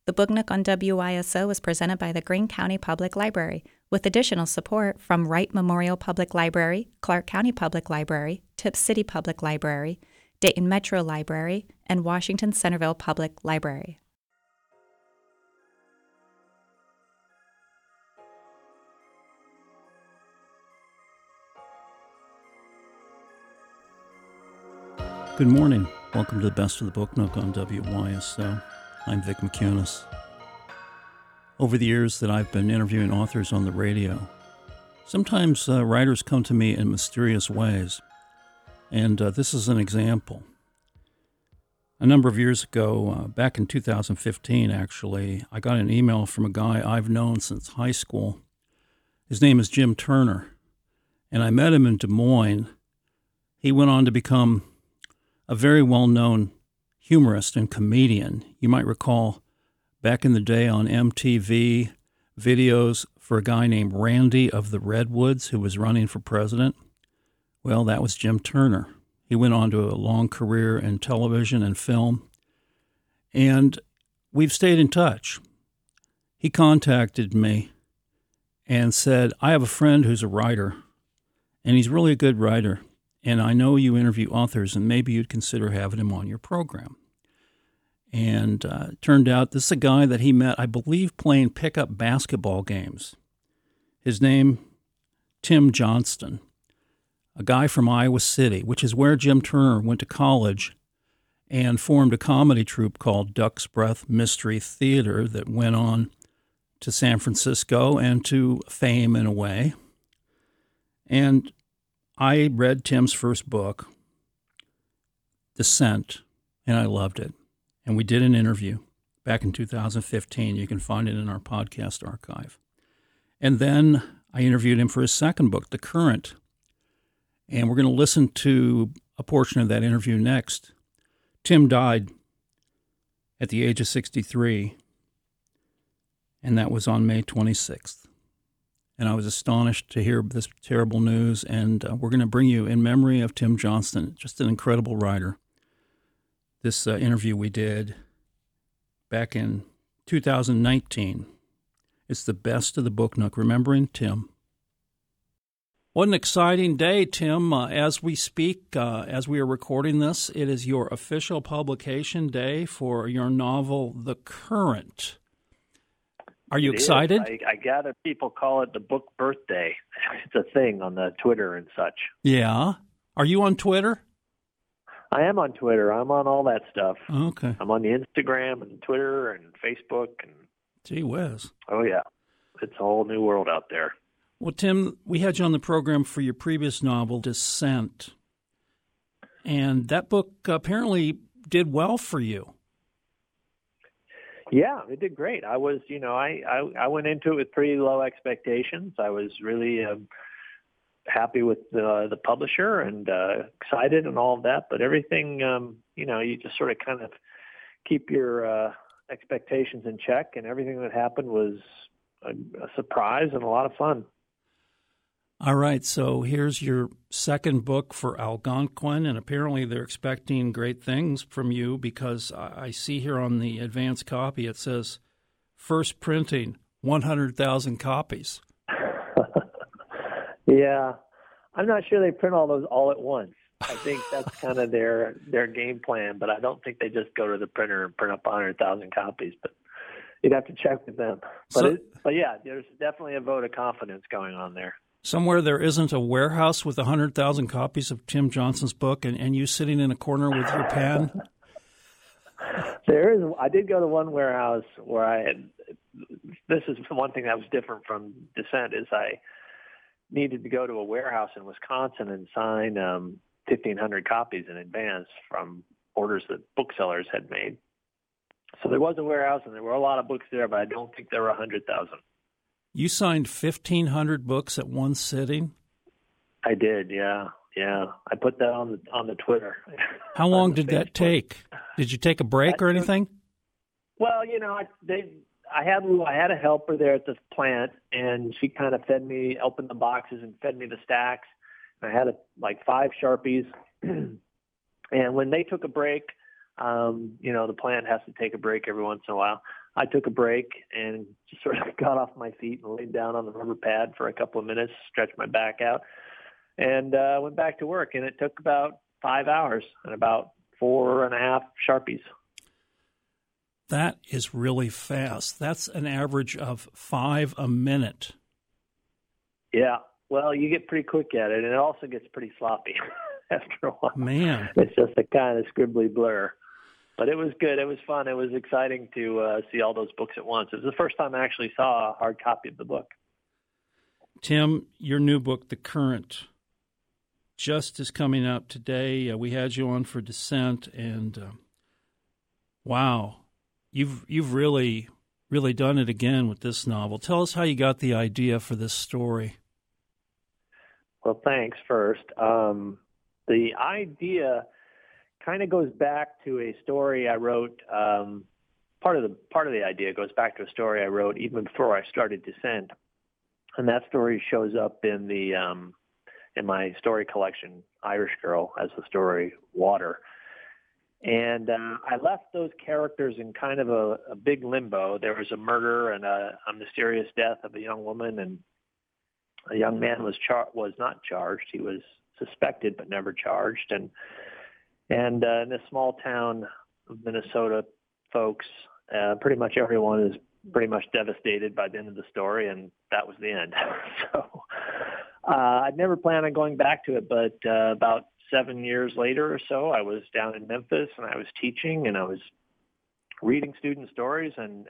The Book Nook on WYSO is presented by the Greene County Public Library, with additional support from Wright Memorial Public Library, Clark County Public Library, Tipp City Public Library, Dayton Metro Library, and Washington Centerville Public Library. Good morning. Welcome to the Best of the Book Nook on WYSO. I'm Vic McCunis. Over the years that I've been interviewing authors on the radio, sometimes writers come to me in mysterious ways, and this is an example. A number of years ago, back in 2015 actually, I got an email from a guy I've known since high school. His name is Jim Turner, and I met him in Des Moines. He went on to become a very well-known humorist and comedian. You might recall back in the day on MTV videos for a guy named Randy of the Redwoods who was running for president. Well, that was Jim Turner. He went on to a long career in television and film, and we've stayed in touch. He contacted me and said, I have a friend who's a writer, and he's really a good writer. And I know you interview authors, and maybe you'd consider having him on your program. And it turned out this is a guy that he met, I believe, playing pickup basketball games. His name, Tim Johnston, a guy from Iowa City, which is where Jim Turner went to college and formed a comedy troupe called Duck's Breath Mystery Theater that went on to San Francisco and to fame in a way. And I read Tim's first book, Descent, and I loved it. And we did an interview back in 2015. You can find it in our podcast archive. And then I interviewed him for his second book, The Current. And we're going to listen to a portion of that interview next. Tim died at the age of 63, and that was on May 26th. And I was astonished to hear this terrible news, and we're going to bring you in memory of Tim Johnston, just an incredible writer. This interview we did back in 2019. It's the Best of the Book Nook, remembering Tim. What an exciting day, Tim. As we speak, as we are recording this, it is your official publication day for your novel, The Current. Are you excited? I gather people call it the book birthday. It's a thing on the Twitter and such. Yeah. Are you on Twitter? I am on Twitter. I'm on all that stuff. Okay. I'm on the Instagram and Twitter and Facebook. And gee whiz. Oh, yeah. It's a whole new world out there. Well, Tim, we had you on the program for your previous novel, Descent. And that book apparently did well for you. Yeah, it did great. I was, I went into it with pretty low expectations. I was really happy with the publisher and excited and all of that. But everything, you just sort of kind of keep your expectations in check. And everything that happened was a surprise and a lot of fun. All right, so here's your second book for Algonquin, and apparently they're expecting great things from you because I see here on the advance copy it says, first printing, 100,000 copies. Yeah, I'm not sure they print all those all at once. I think that's kind of their game plan, but I don't think they just go to the printer and print up 100,000 copies, but you'd have to check with them. But yeah, there's definitely a vote of confidence going on there. Somewhere there isn't a warehouse with 100,000 copies of Tim Johnston's book and you sitting in a corner with your pen? There is. I did go to one warehouse where this is one thing that was different from Descent is I needed to go to a warehouse in Wisconsin and sign 1,500 copies in advance from orders that booksellers had made. So there was a warehouse and there were a lot of books there, but I don't think there were 100,000. You signed 1,500 books at one sitting? I did, yeah. I put that on the Twitter. How long did that take? Did you take a break or anything? Well, I had a helper there at the plant, and she kind of fed me, opened the boxes and fed me the stacks. And I had 5 Sharpies. And when they took a break, the plant has to take a break every once in a while. I took a break and just sort of got off my feet and laid down on the rubber pad for a couple of minutes, stretched my back out, and went back to work. And it took about 5 hours and about 4.5 Sharpies. That is really fast. That's an average of 5 a minute. Yeah. Well, you get pretty quick at it, and it also gets pretty sloppy after a while. Man. It's just a kind of scribbly blur. But it was good. It was fun. It was exciting to see all those books at once. It was the first time I actually saw a hard copy of the book. Tim, your new book, The Current, just is coming out today. We had you on for Descent, and wow, you've really done it again with this novel. Tell us how you got the idea for this story. Well, thanks first. The idea kind of goes back to a story I wrote. Part of the idea goes back to a story I wrote even before I started Descent, and that story shows up in the in my story collection, Irish Girl, as the story Water. And I left those characters in kind of a big limbo. There was a murder and a mysterious death of a young woman, and a young man was not charged. He was suspected but never charged. And in this small town of Minnesota, folks, pretty much everyone is pretty much devastated by the end of the story, and that was the end. So I'd never planned on going back to it, but about 7 years later or so, I was down in Memphis, and I was teaching, and I was reading student stories, and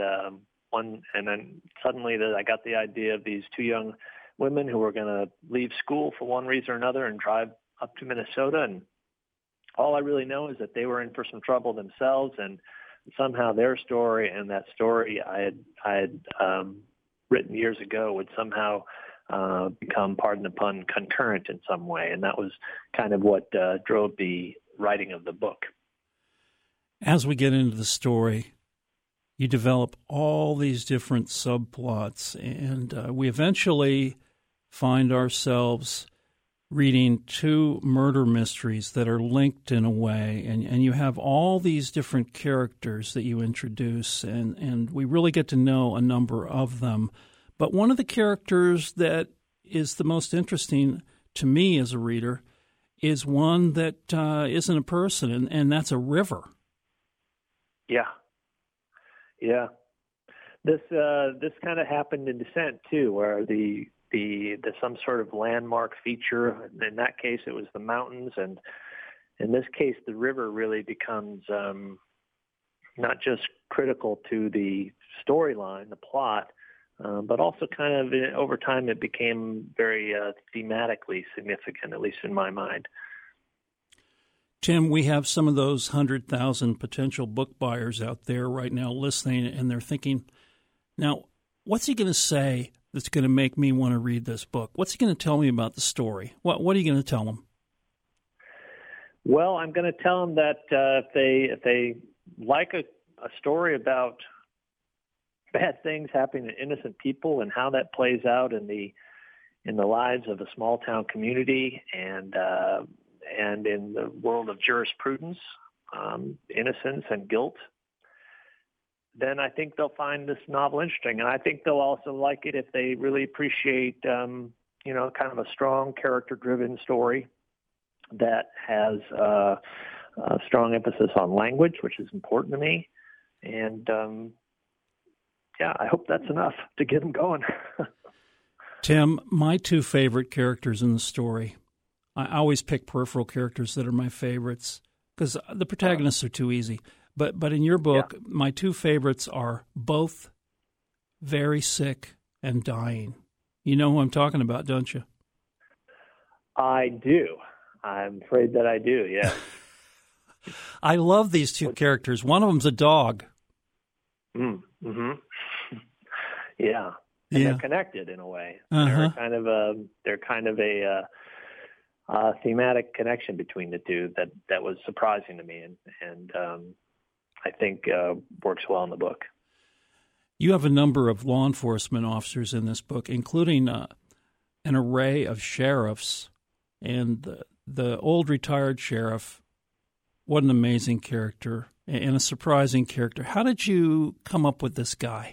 then suddenly I got the idea of these two young women who were going to leave school for one reason or another and drive up to Minnesota, and all I really know is that they were in for some trouble themselves, and somehow their story and that story I had written years ago would somehow become, pardon the pun, concurrent in some way. And that was kind of what drove the writing of the book. As we get into the story, you develop all these different subplots, and we eventually find ourselves reading two murder mysteries that are linked in a way, and you have all these different characters that you introduce, and we really get to know a number of them. But one of the characters that is the most interesting to me as a reader is one that isn't a person, and that's a river. Yeah. This kind of happened in Descent too, where the some sort of landmark feature. In that case, it was the mountains, and in this case, the river really becomes not just critical to the storyline, the plot, but also kind of over time it became very thematically significant, at least in my mind. Tim, we have some of those 100,000 potential book buyers out there right now listening, and they're thinking, now, what's he going to say that's going to make me want to read this book? What's he going to tell me about the story? What are you going to tell them? Well, I'm going to tell them that if they like a story about bad things happening to innocent people and how that plays out in the lives of a small town community and in the world of jurisprudence, innocence and guilt, then I think they'll find this novel interesting. And I think they'll also like it if they really appreciate, kind of a strong character-driven story that has a strong emphasis on language, which is important to me. And, I hope that's enough to get them going. Tim, my two favorite characters in the story, I always pick peripheral characters that are my favorites because the protagonists are too easy. But in your book, my two favorites are both very sick and dying. You know who I'm talking about, don't you? I do. I'm afraid that I do, yeah. I love these two characters. One of them's a dog. Mm-hmm. Yeah. And they're connected in a way. Uh-huh. They're kind of a thematic connection between the two that was surprising to me and I think works well in the book. You have a number of law enforcement officers in this book, including an array of sheriffs, and the old retired sheriff. What an amazing character. and a surprising character. How did you come up with this guy?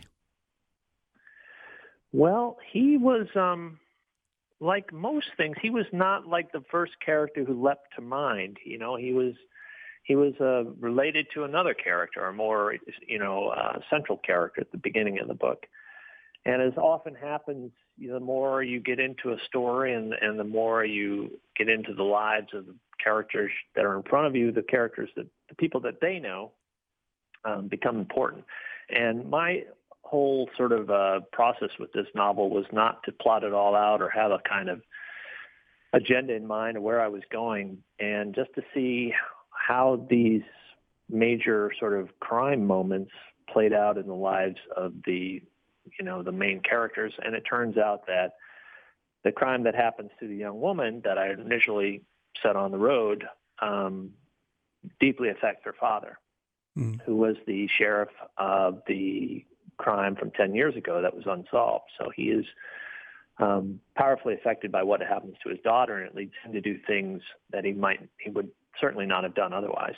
Well, he was, like most things, he was not like the first character who leapt to mind. You know, he was related to another character, a more, central character at the beginning of the book. And as often happens, the more you get into a story and the more you get into the lives of the characters that are in front of you, the people that they know become important. And my whole sort of process with this novel was not to plot it all out or have a kind of agenda in mind of where I was going, and just to see how these major sort of crime moments played out in the lives of the main characters. And it turns out that the crime that happens to the young woman that I initially set on the road deeply affects her father, who was the sheriff of the crime from 10 years ago that was unsolved. So he is powerfully affected by what happens to his daughter, and it leads him to do things that he would certainly not have done otherwise.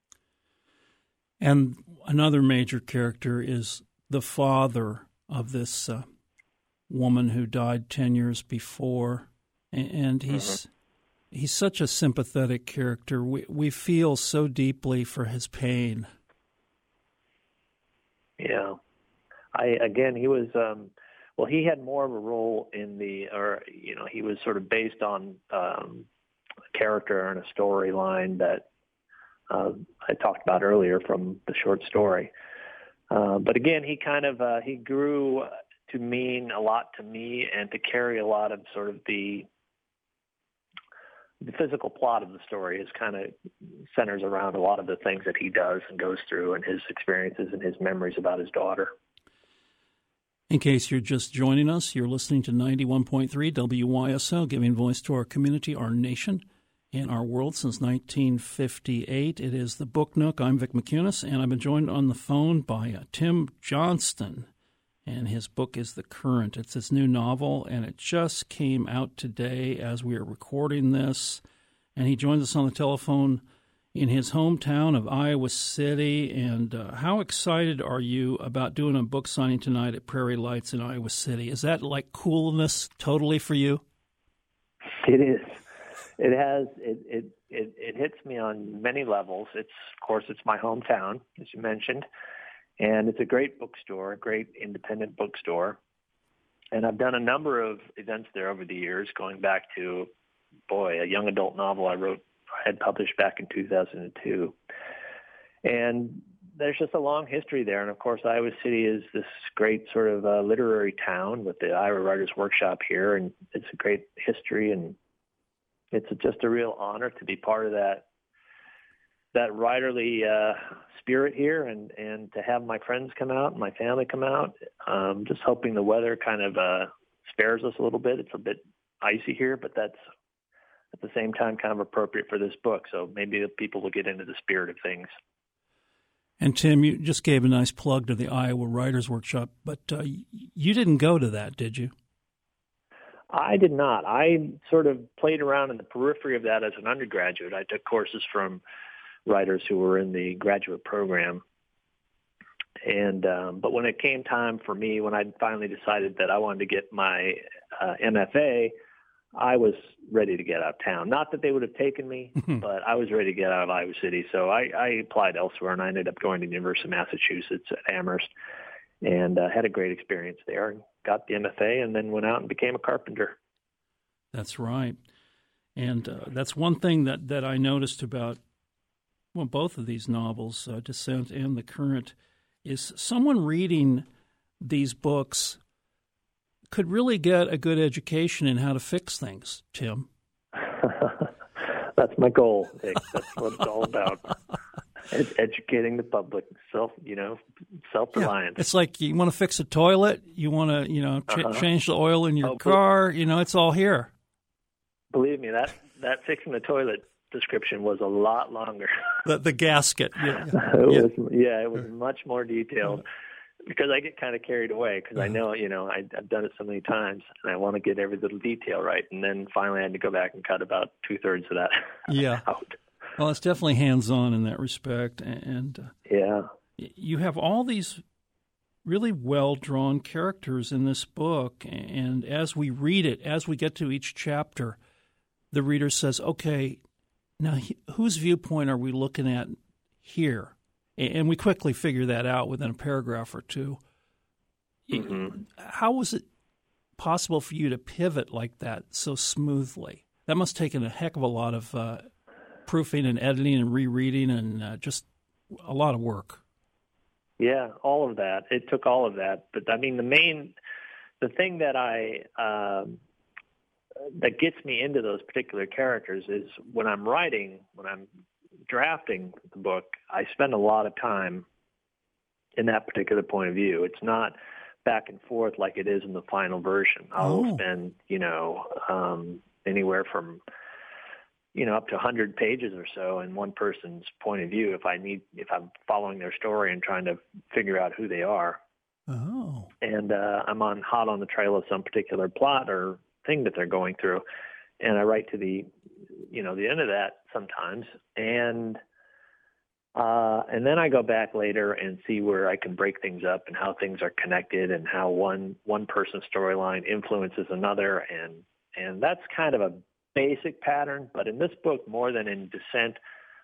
And another major character is the father of this woman who died 10 years before, and he's such a sympathetic character. We feel so deeply for his pain. Yeah. He was, he had more of a role in he was sort of based on a character and a storyline that I talked about earlier from the short story. But again, he kind of, he grew to mean a lot to me and to carry a lot of sort of the physical plot of the story is kind of centers around a lot of the things that he does and goes through and his experiences and his memories about his daughter. In case you're just joining us, you're listening to 91.3 WYSO, giving voice to our community, our nation, and our world since 1958. It is the Book Nook. I'm Vic McCunis, and I've been joined on the phone by Tim Johnston, and his book is The Current. It's his new novel, and it just came out today as we are recording this, and he joins us on the telephone in his hometown of Iowa City. And how excited are you about doing a book signing tonight at Prairie Lights in Iowa City? Is that like coolness totally for you? It is. It has. It hits me on many levels. Of course, it's my hometown, as you mentioned, and it's a great bookstore, a great independent bookstore. And I've done a number of events there over the years, going back to, a young adult novel I had published back in 2002. And there's just a long history there. And of course, Iowa City is this great sort of literary town with the Iowa Writers Workshop here. And it's a great history. And it's just a real honor to be part of that writerly spirit here and to have my friends come out and my family come out. Just hoping the weather kind of spares us a little bit. It's a bit icy here, but that's at the same time kind of appropriate for this book. So maybe the people will get into the spirit of things. And Tim, you just gave a nice plug to the Iowa Writers Workshop, but you didn't go to that, did you? I did not. I sort of played around in the periphery of that as an undergraduate. I took courses from writers who were in the graduate program. And but when it came time for me, when I finally decided that I wanted to get my MFA, I was ready to get out of town. Not that they would have taken me, but I was ready to get out of Iowa City. So I applied elsewhere, and I ended up going to the University of Massachusetts at Amherst and had a great experience there and got the MFA and then went out and became a carpenter. That's right. And that's one thing that I noticed about both of these novels, Descent and The Current, is someone reading these books could really get a good education in how to fix things, Tim. That's my goal, Nick. That's what it's all about. It's educating the public, self-reliance. Yeah. It's like you want to fix a toilet, you want to, change the oil in your car, it's all here. Believe me, that fixing the toilet description was a lot longer. The gasket. Yeah. It was much more detailed. Because I get kind of carried away because I know, I've done it so many times and I want to get every little detail right. And then finally I had to go back and cut about 2/3 of that out. Well, it's definitely hands-on in that respect, and Yeah. you have all these really well-drawn characters in this book, and as we read it, as we get to each chapter, the reader says, okay, now whose viewpoint are we looking at here? And we quickly figure that out within a paragraph or two. Mm-hmm. How was it possible for you to pivot like that so smoothly? That must have taken a heck of a lot of proofing and editing and rereading and just a lot of work. Yeah, all of that. It took all of that. But I mean, the thing that that gets me into those particular characters is when I'm drafting the book, I spend a lot of time in that particular point of view. It's not back and forth like it is in the final version. I'll spend, anywhere from, up to 100 pages or so in one person's point of view if I'm following their story and trying to figure out who they are. Oh. And I'm hot on the trail of some particular plot or thing that they're going through. And I write to the end of that sometimes. And then I go back later and see where I can break things up and how things are connected and how one person's storyline influences another. And that's kind of a basic pattern. But in this book, more than in Descent,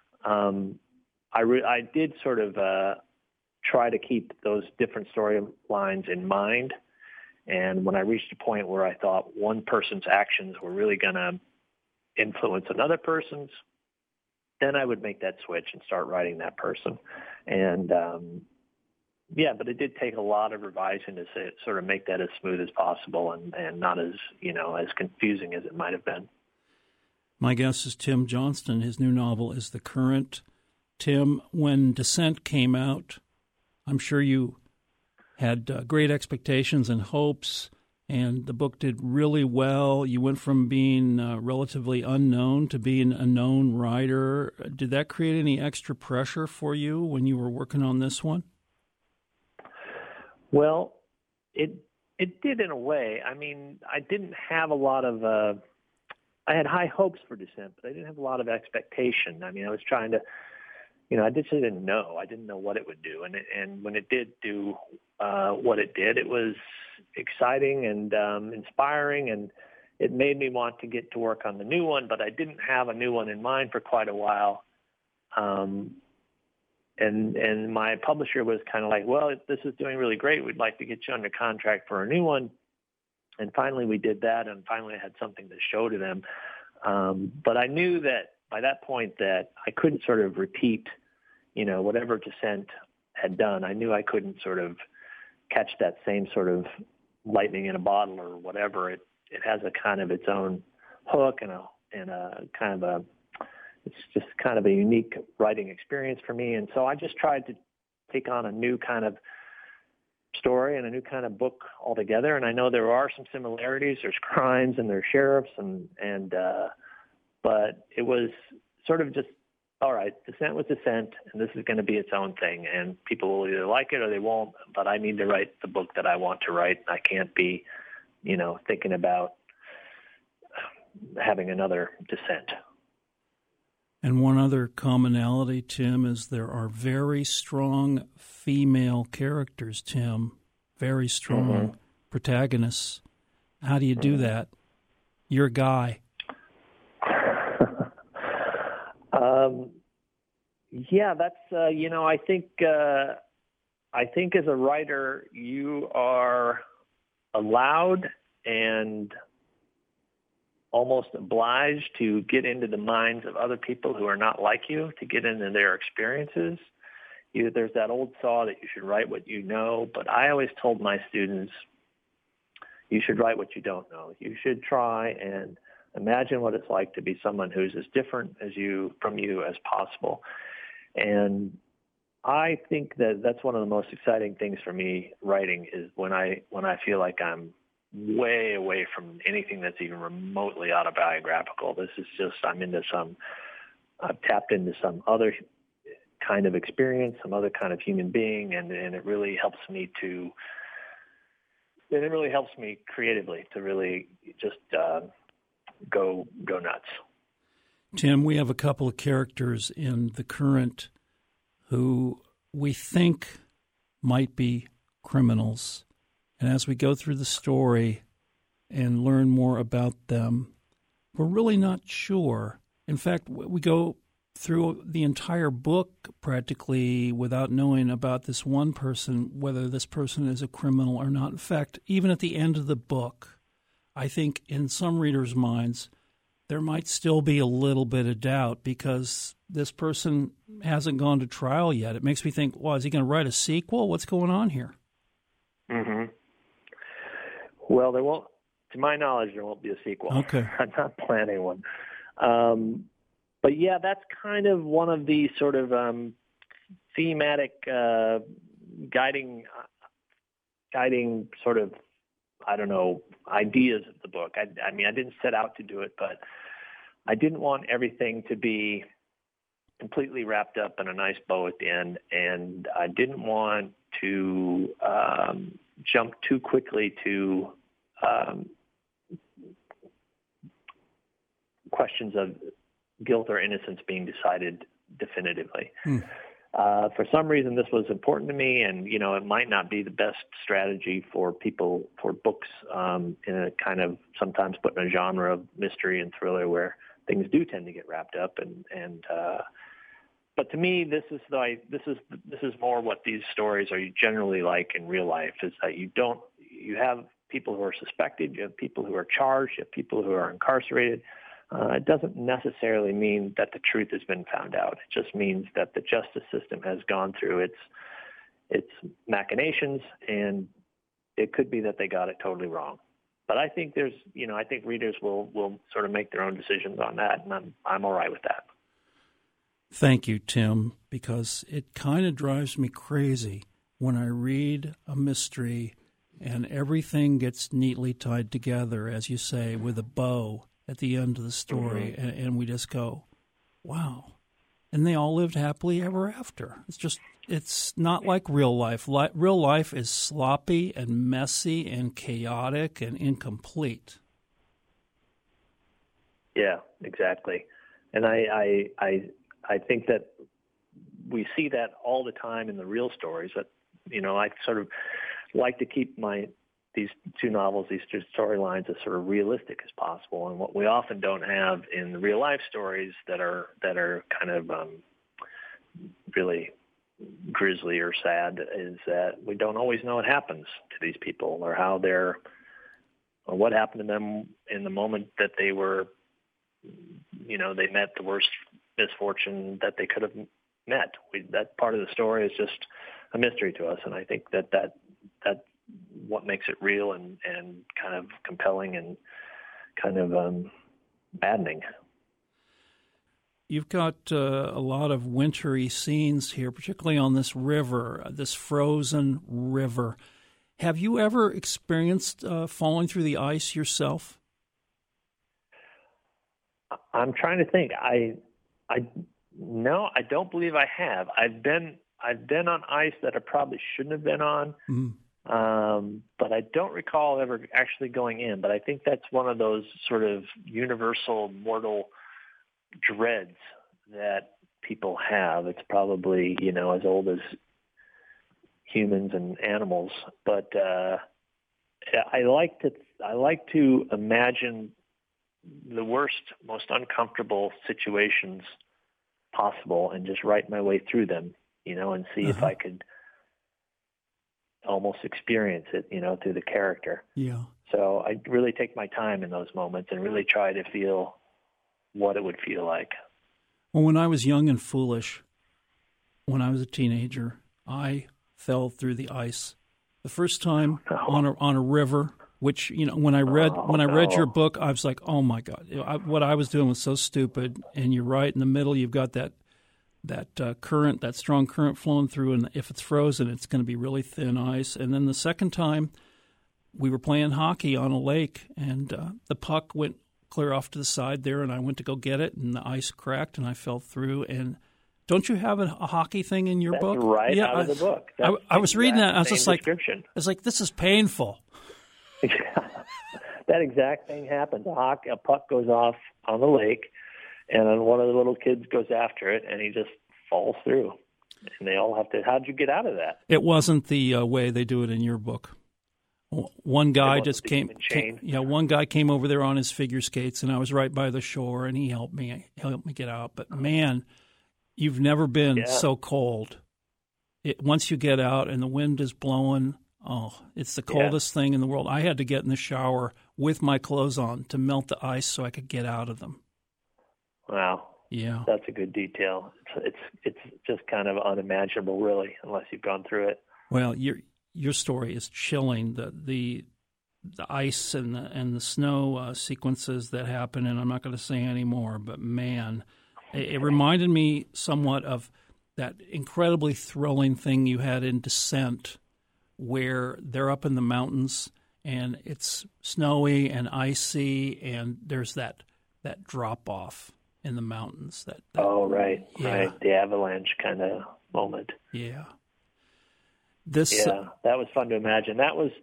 I did sort of try to keep those different storylines in mind. And when I reached a point where I thought one person's actions were really going to influence another person's, then I would make that switch and start writing that person. And but it did take a lot of revising to sort of make that as smooth as possible and not as confusing as it might have been. My guest is Tim Johnston. His new novel is The Current. Tim, when Descent came out, I'm sure you had great expectations and hopes, and the book did really well. You went from being relatively unknown to being a known writer. Did that create any extra pressure for you when you were working on this one? Well, it did in a way. I mean, I didn't have a lot of I had high hopes for Descent, but I didn't have a lot of expectation. I mean, I was trying to, I just didn't know. I didn't know what it would do. And when it did do what it did, it was exciting and inspiring, and it made me want to get to work on the new one, but I didn't have a new one in mind for quite a while. And my publisher was kind of like, well, this is doing really great. We'd like to get you under contract for a new one. And finally we did that, and finally I had something to show to them. But I knew that by that point that I couldn't sort of repeat, whatever Descent had done. I knew I couldn't sort of catch that same sort of lightning in a bottle or whatever. It has a kind of its own hook and a kind of it's just kind of a unique writing experience for me. And so I just tried to take on a new kind of story and a new kind of book altogether. And I know there are some similarities. There's crimes and there's sheriffs but it was sort of just, all right, Descent was Descent, and this is going to be its own thing, and people will either like it or they won't, but I need to write the book that I want to write. I can't be, thinking about having another Descent. And one other commonality, Tim, is there are very strong female characters, Tim, very strong protagonists. How do you do that? You're a guy. That's I think as a writer you are allowed and almost obliged to get into the minds of other people who are not like you, to get into their experiences. There's that old saw that you should write what you know, but I always told my students, you should write what you don't know. You should try and imagine what it's like to be someone who's as different from you as possible. And I think that that's one of the most exciting things for me writing is when I feel like I'm way away from anything that's even remotely autobiographical. This is just, I've tapped into some other kind of experience, some other kind of human being, and it really helps me creatively to really just go nuts. Tim, we have a couple of characters in The Current who we think might be criminals. And as we go through the story and learn more about them, we're really not sure. In fact, we go through the entire book practically without knowing about this one person, whether this person is a criminal or not. In fact, even at the end of the book, I think in some readers' minds, there might still be a little bit of doubt because this person hasn't gone to trial yet. It makes me think, well, is he going to write a sequel? What's going on here? Mm-hmm. Well, there won't, to my knowledge, there won't be a sequel. Okay. I'm not planning one. But yeah, that's kind of one of the sort of thematic guiding sort of, I don't know, ideas of the book. I mean, I didn't set out to do it, but I didn't want everything to be completely wrapped up in a nice bow at the end, and I didn't want to jump too quickly to questions of guilt or innocence being decided definitively. For some reason, this was important to me, and it might not be the best strategy for people for books in a kind of sometimes put in a genre of mystery and thriller where things do tend to get wrapped up. But to me, this is more what these stories are generally like in real life. Is that you have people who are suspected, you have people who are charged, you have people who are incarcerated. It doesn't necessarily mean that the truth has been found out. It just means that the justice system has gone through its machinations, and it could be that they got it totally wrong. But I think I think readers will sort of make their own decisions on that, and I'm all right with that. Thank you, Tim, because it kind of drives me crazy when I read a mystery and everything gets neatly tied together, as you say, with a bow at the end of the story, and we just go, wow. And they all lived happily ever after. It's not like real life. Real life is sloppy and messy and chaotic and incomplete. Yeah, exactly. And I think that we see that all the time in the real stories. That I sort of like to keep these two novels, these two storylines, as sort of realistic as possible. And what we often don't have in the real life stories that are kind of really grisly or sad is that we don't always know what happens to these people or or what happened to them in the moment that they were, they met the worst misfortune that they could have met. That part of the story is just a mystery to us, and I think that what makes it real and kind of compelling and kind of maddening. You've got a lot of wintry scenes here, particularly on this river, this frozen river. Have you ever experienced falling through the ice yourself? I'm trying to think. No, I don't believe I have. I've been on ice that I probably shouldn't have been on. Mm. But I don't recall ever actually going in. But I think that's one of those sort of universal mortal dreads that people have. It's probably, as old as humans and animals. But I like to imagine the worst, most uncomfortable situations possible and just write my way through them, and see if I could almost experience it, through the character. Yeah. So I really take my time in those moments and really try to feel what it would feel like. Well, when I was young and foolish, when I was a teenager, I fell through the ice the first time on a river. Which when I read your book, I was like, oh my God, what I was doing was so stupid. And you're right, in the middle, you've got that current, that strong current flowing through, and if it's frozen, it's going to be really thin ice. And then the second time, we were playing hockey on a lake, and the puck went clear off to the side there, and I went to go get it, and the ice cracked, and I fell through. And don't you have a hocky thing in your book? Right, out of the book. I was reading that, and I was just like, this is painful. That exact thing happens. A puck goes off on the lake, And then one of the little kids goes after it, and he just falls through. And they all have to, how'd you get out of that? It wasn't the way they do it in your book. One guy just came, one guy came over there on his figure skates, and I was right by the shore, and he helped me get out. But man, you've never been so cold. Once you get out and the wind is blowing, it's the coldest thing in the world. I had to get in the shower with my clothes on to melt the ice so I could get out of them. Wow. Yeah. That's a good detail. It's just kind of unimaginable, really, unless you've gone through it. Well, your story is chilling. The ice and the snow sequences that happen, and I'm not going to say any more, but man, it reminded me somewhat of that incredibly thrilling thing you had in Descent, where they're up in the mountains and it's snowy and icy, and there's that drop off in the mountains. Right. The avalanche kind of moment. Yeah. That was fun to imagine. That was,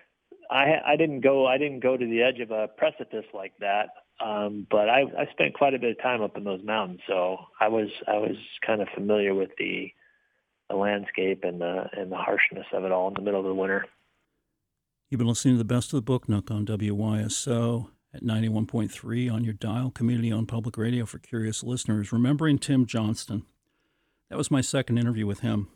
I didn't go to the edge of a precipice like that, but I spent quite a bit of time up in those mountains, so I was kind of familiar with the landscape and the harshness of it all in the middle of the winter. You've been listening to the Best of the Book Nook on WYSO at 91.3 on your dial, community-owned public radio for curious listeners. Remembering Tim Johnston. That was my second interview with him.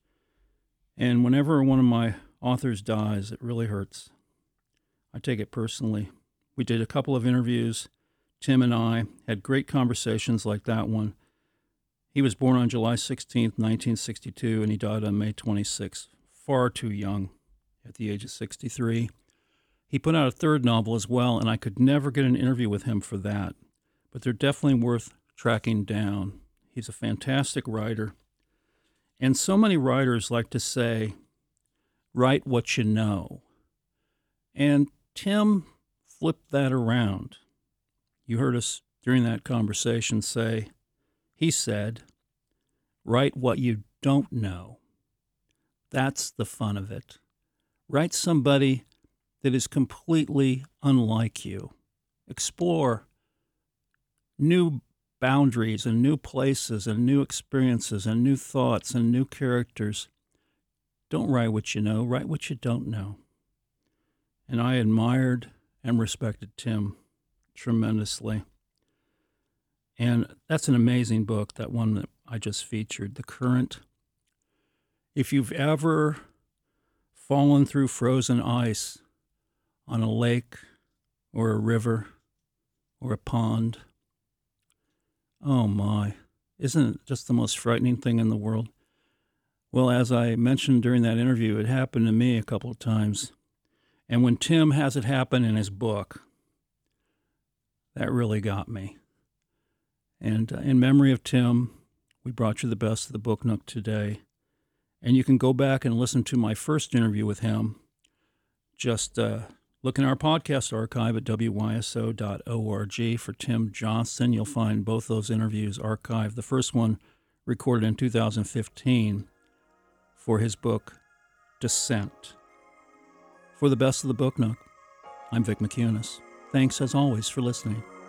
And whenever one of my authors dies, it really hurts. I take it personally. We did a couple of interviews. Tim and I had great conversations like that one. He was born on July 16th, 1962, and he died on May 26th, far too young, at the age of 63. He put out a third novel as well, and I could never get an interview with him for that. But they're definitely worth tracking down. He's a fantastic writer. And so many writers like to say, write what you know. And Tim flipped that around. You heard us during that conversation say, he said, write what you don't know. That's the fun of it. Write somebody that is completely unlike you. Explore new boundaries and new places and new experiences and new thoughts and new characters. Don't write what you know, write what you don't know. And I admired and respected Tim tremendously. And that's an amazing book, that one that I just featured, The Current. If you've ever fallen through frozen ice on a lake or a river or a pond, oh my, isn't it just the most frightening thing in the world? Well, as I mentioned during that interview, it happened to me a couple of times. And when Tim has it happen in his book, that really got me. And in memory of Tim, we brought you the Best of the Book Nook today. And you can go back and listen to my first interview with him. Just look in our podcast archive at wyso.org for Tim Johnston. You'll find both those interviews archived. The first one recorded in 2015 for his book, Descent. For the Best of the Book Nook, I'm Vic McCunis. Thanks, as always, for listening.